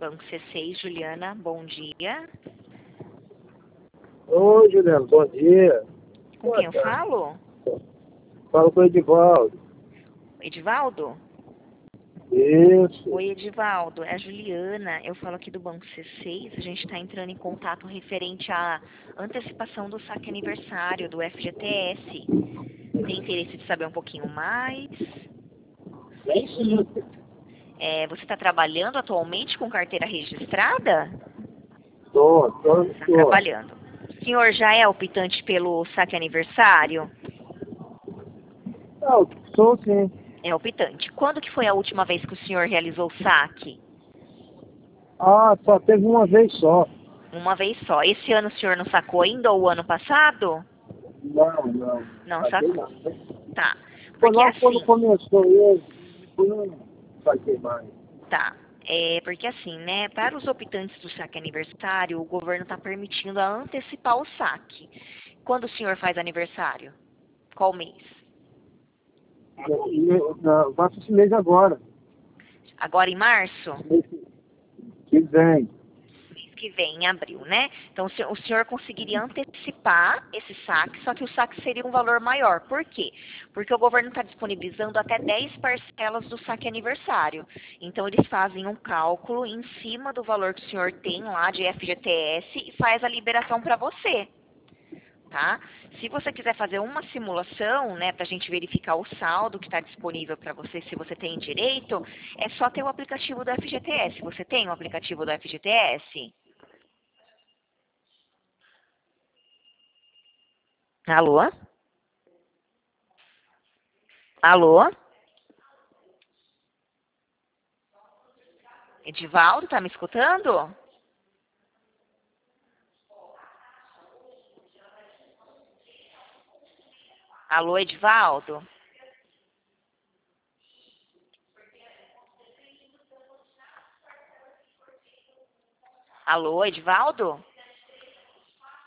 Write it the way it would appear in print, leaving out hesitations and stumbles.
Banco C6, Juliana, bom dia. Oi, Juliano, bom dia. Com quem eu falo? Fala com o Edivaldo. Edivaldo? Isso. Oi, Edivaldo, é a Juliana. Eu falo aqui do Banco C6. A gente está entrando em contato referente à antecipação do saque aniversário do FGTS. Tem interesse de saber um pouquinho mais? Você está trabalhando atualmente com carteira registrada? Tô. Está trabalhando. O senhor já é optante pelo saque aniversário? Não, sou sim. É optante. Quando que foi a última vez que o senhor realizou o saque? Ah, só teve uma vez só. Uma vez só. Esse ano o senhor não sacou ainda ou o ano passado? Não. Não Saquei sacou. não. Tá. Foi Porque logo quando assim, começou ele, depois não saquei mais. tá. Porque assim, né, para os optantes do saque aniversário, o governo está permitindo a antecipar o saque. Quando o senhor faz aniversário? Qual mês? Faço esse mês agora. Agora em março? Mês que vem. Mês que vem, em abril, né? Então o senhor conseguiria antecipar esse saque, só que o saque seria um valor maior. Por quê? Porque o governo está disponibilizando até 10 parcelas do saque aniversário. Então eles fazem um cálculo em cima do valor que o senhor tem lá de FGTS e faz a liberação para você. Tá? Se você quiser fazer uma simulação, né, para a gente verificar o saldo que está disponível para você, se você tem direito, é só ter o aplicativo do FGTS. Você tem o aplicativo do FGTS? Alô? Alô? Edivaldo, tá me escutando? Alô, Edivaldo? Alô, Edivaldo?